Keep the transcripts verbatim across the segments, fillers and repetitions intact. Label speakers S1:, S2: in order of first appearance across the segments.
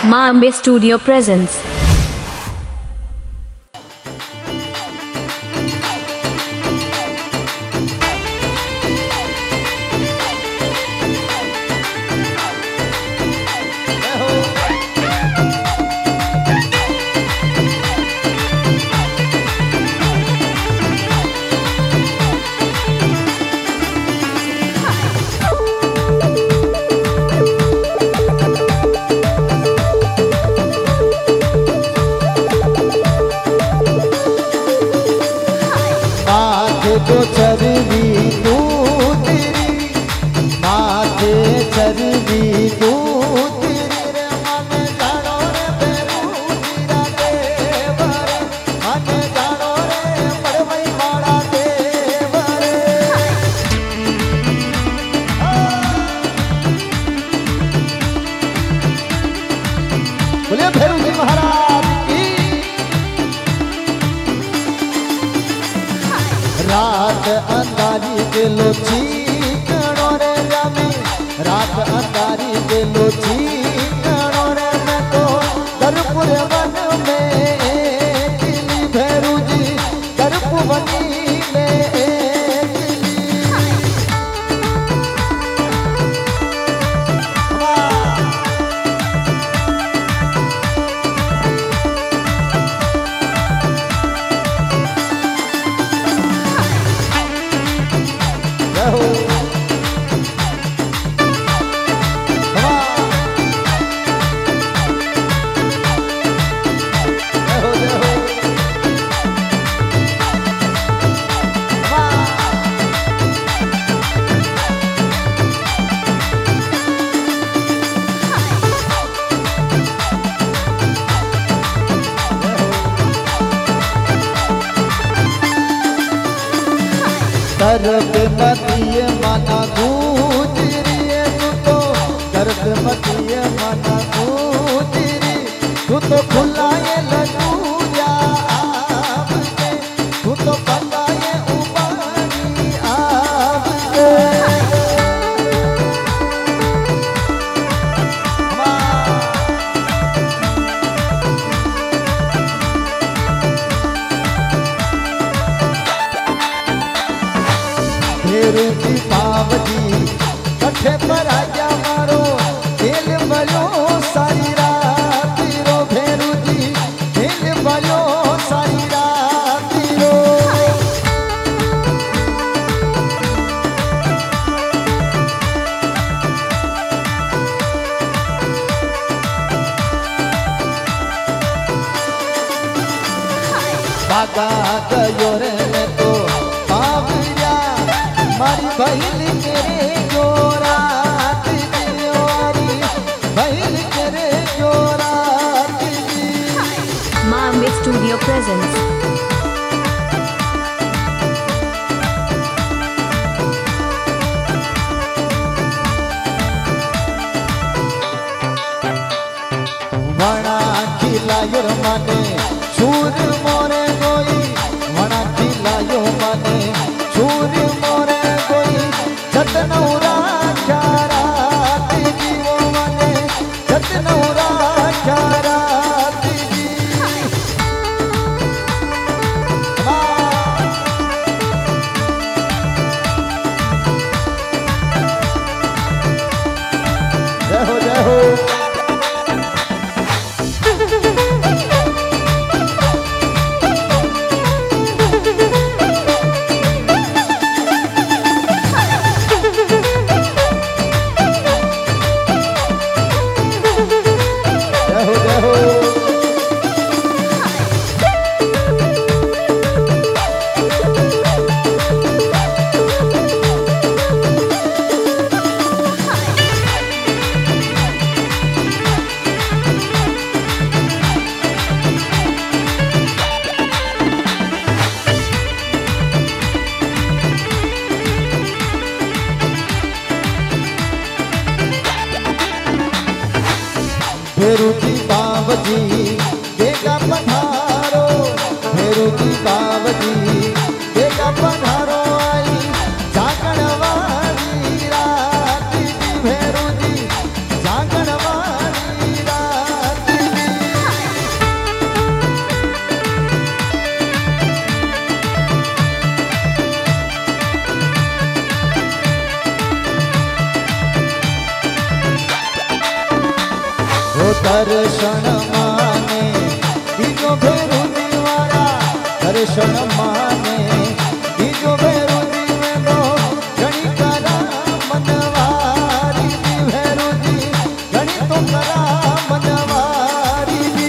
S1: माँ Ambe studio presence.
S2: तो चरवी तू तेरी माथे चरवी तू तेरी रे मन जानो रे बेरू तेरा देवर मन जानो रे परवई वाला देवर बोले भैरू जी महाराज की। रात अंधारी के लोची कणो रे जामी रात अंधारी के लोची कणो रे मैं तो दरपुर वन में दिली भैरू जी दरपुर वनी में दर्द मतिय मना गुजरी तू तो दर्द मतिय मना गुजरी तू तो खुलाए लगू जा आपके तू तो बताए उबारी आपके भैरू जी बावजी कठे पर आजा मारो दिल बलो सारी रात रो भैरू जी दिल बलो सारी रात रो बागा गयो रे तो मारी बहन तेरे जोरात दियोरी बहन तेरे जोरात
S1: माँ अम्बे स्टूडियो प्रेजेंस।
S2: वणा खिलायो मने छूर मोरे गोई वणा खिलायो मने छूर मोरे जतनौरा चारा जीवो मने जतनौरा चारा जय हो जय हो भैरू जी बावजी बेगा पधारो भैरू जी बावजी बेगा पधारो आई जागण वाली रात जी भैरू जी जागण वाली रात दर्शन माने बीजो भेरू दीवारा दर्शन माने बीजो भेरू दीवे दो घणी करा मनवारी दी भेरू दी घणी तो करा मनवारी दी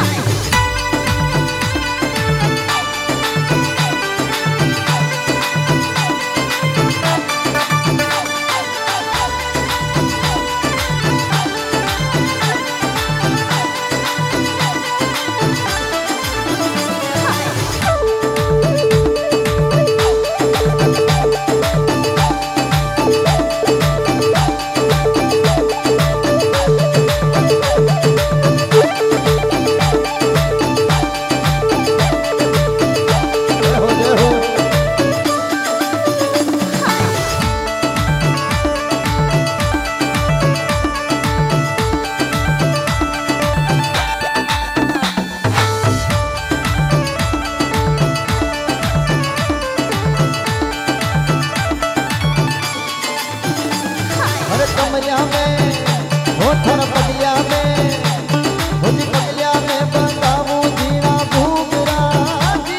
S2: कमरिया में होठर पटिया में होती पटिया में बंदाऊ जीरा भूगरा जी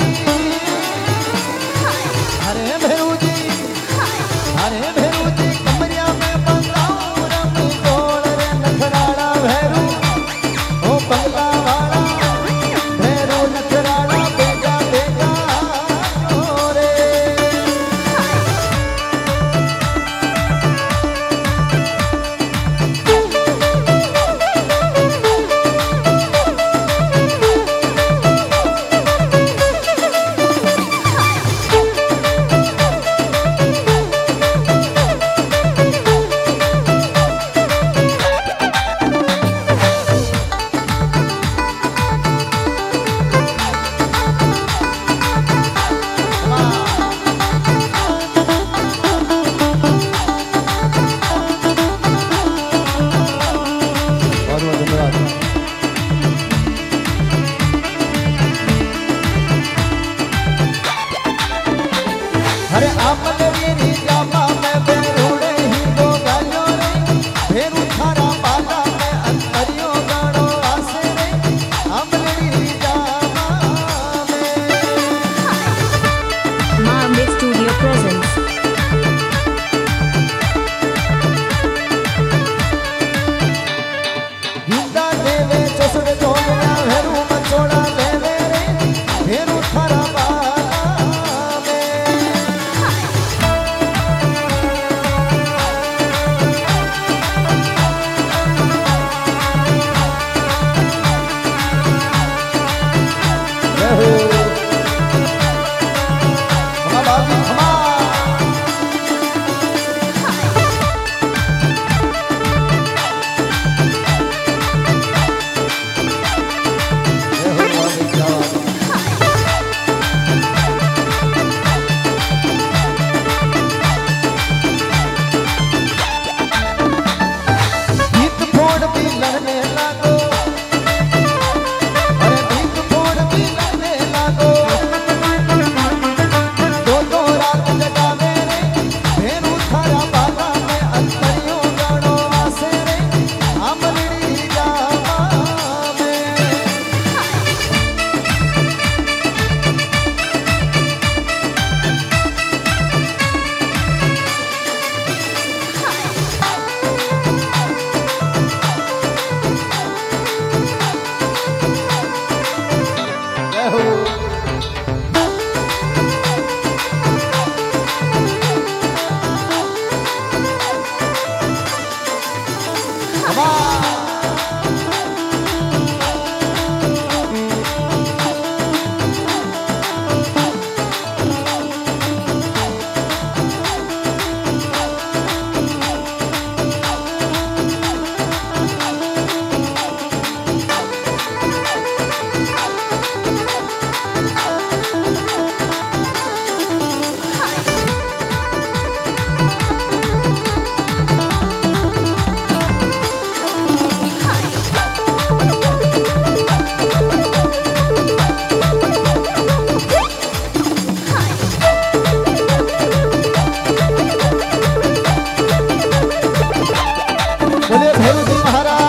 S2: अरे भेरू जी अरे भेरू जी कमरिया में बंदाऊ रंग तोड़ रे नखराड़ा भेरू ओ बंगला वाला भेरू नखराड़ा बेगा बेगा रे अरे आपने मेरी जामा में बेरूड़े ही दो गालियों रे फेरू थारा बाला में अंतरियों गाड़ो आसे रे आपने मेरी जामा में
S1: माँ अम्बे स्टूडियो प्रेजेंस।
S2: हिंदा देवे चोसड़ जोड़ना भेरू मचोड़ा देवे रे फेरू थारा बाला बोले भैरव जी महाराज।